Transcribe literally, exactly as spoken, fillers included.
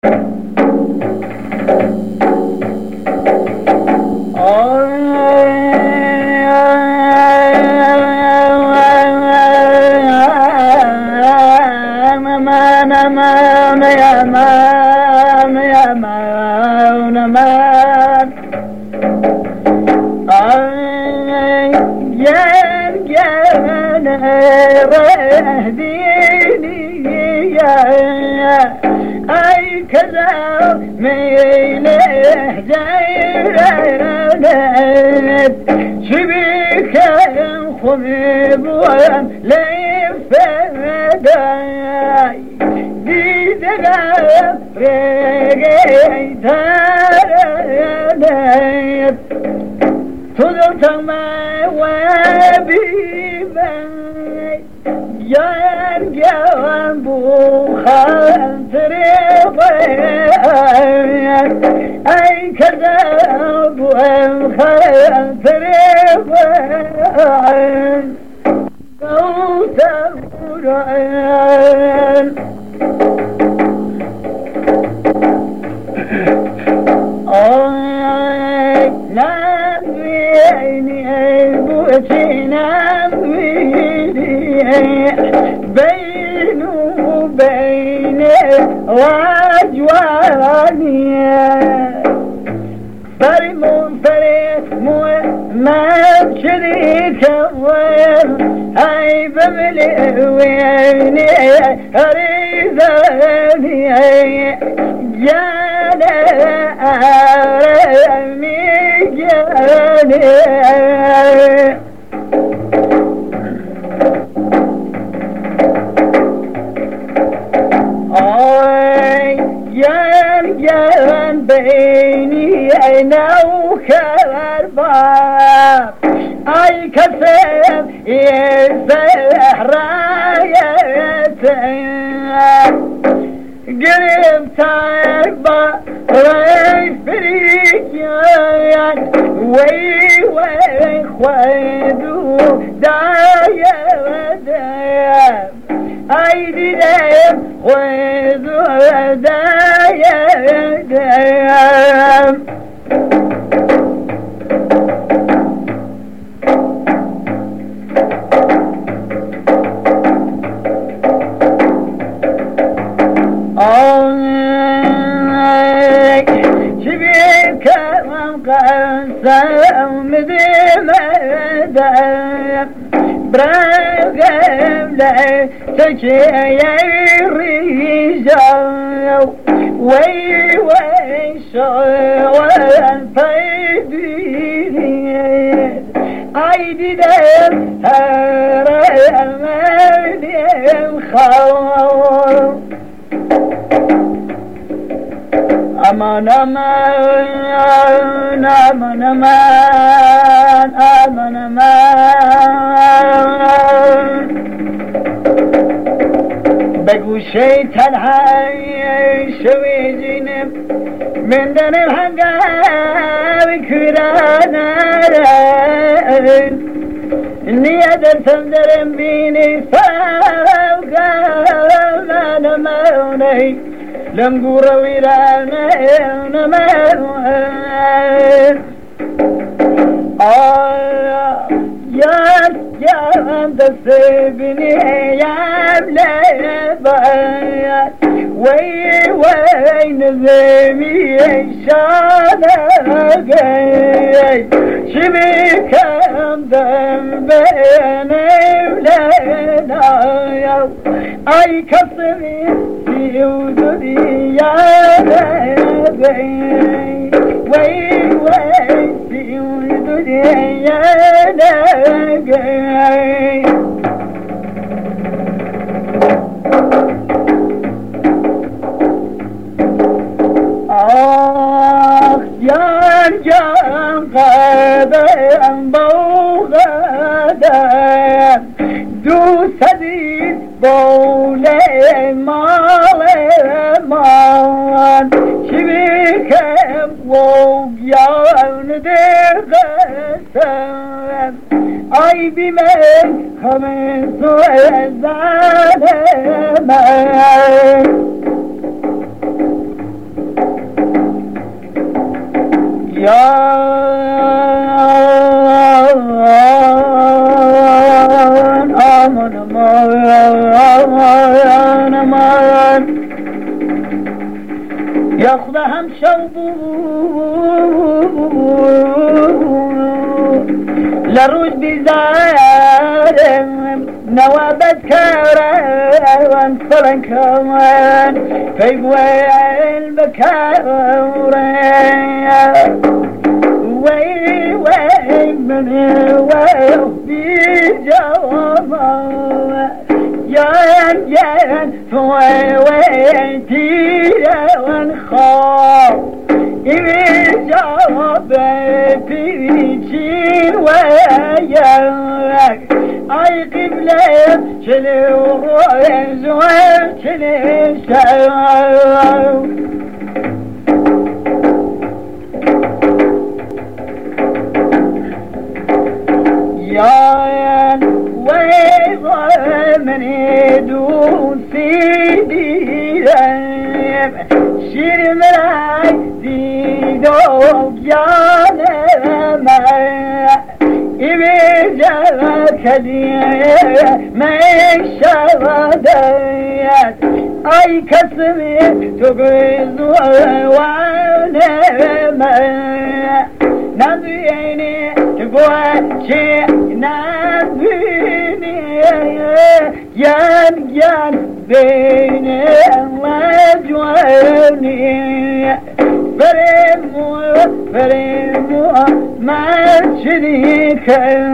أي كذا ميله جيرانات شبيك خذب لفداي دي دغا رجعي تارانات تدرت ما وبيباي يان جوان بوخان تريبايان أي كذاب وخان تريبايان قوتا ورعان أي نبيني بوتي نبيني بين وبين واجواني فرمون فرمون ما شريك وين هاي بملي ويني ريزاني يا رامي جاني جان بيني أنا وكرباب أي كسر يسح رايتين قريب تربى ريفريجان وي وي خوادو دايا ودايا أيدي دايم خوادو دايا دايم شبيك من قسم مدمدم براغم لا تكي الرجال وي وي شوان فيديني عيدي دم هرماني الخوف أمان أمان أمان أمان أمان أمان بقو شيطان حي شوي جنب من دن الحقاوي كرانا إني أدرتم درم بيني فاوقا أنا موني لم قروي رانا نمان آه يا يا أنت سيبني يا بلاد وي وي نزمي شانا جاي شبيك أمدم بيني ولنا أي كسري في وجودي يا بي وي وي في وجودي يا نجاي آخ جان جان قدم بوغدم دو سدید بوله مال مان شبیکم وگیان درگستم ای بی من همین سو زنم یا آمان آمان آمان یا خدا هم شو لروج بزارم نوابت كاران صلن كمان في بوين بكاران وي وي من وي بجوما يان يان وي وي تيران خاف إبي جواب بيجين وياك أي قبلة شلو زوال شلو شاو يا ويضا من يدون سيدي شير مراي ديدوك يا نما إبجاك كدير ما شرديت أي كسمي تقرز ونما نبيني تقوى نبيني يان يان بين وجواني فرمو فرمو ما شريك